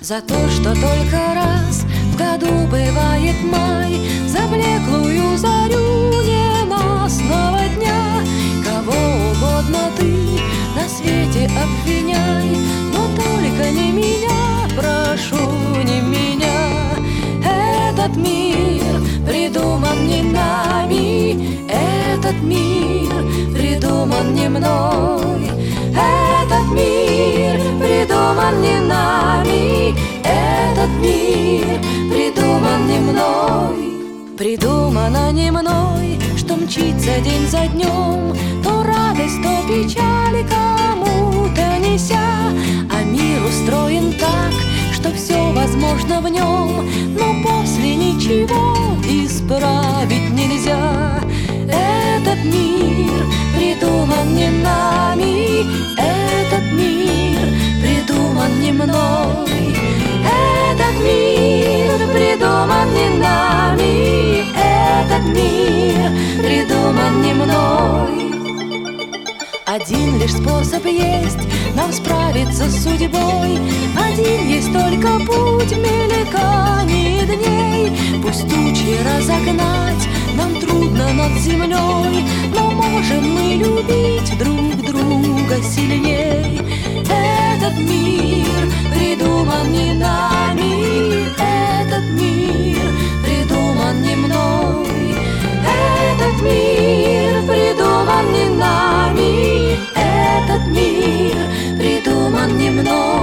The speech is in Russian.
За то, что только раз в году бывает май, за блеклую зарю ненастного дня. Кого угодно ты на свете обвиняй, но только не меня, прошу, не меня. Этот мир придуман не нами, этот мир придуман не мной. Этот мир придуман не нами, этот мир придуман не мной. Придумано не мной, что мчится день за днем, то радость, то печаль кому-то неся. А мир устроен так, что все возможно в нем, но после ничего исправить нельзя. Этот мир придуман не нами, этот мир придуман не мной. Этот мир придуман не нами, этот мир придуман не мной. Один лишь способ есть нам справиться с судьбой, один есть только путь мельканий дней. Пусть тучи разогнать нам трудно над землей, но можем мы любить друг друга сильней. Этот мир придуман не нами, этот мир придуман не мной. Этот мир придуман не нами, этот мир придуман не мной.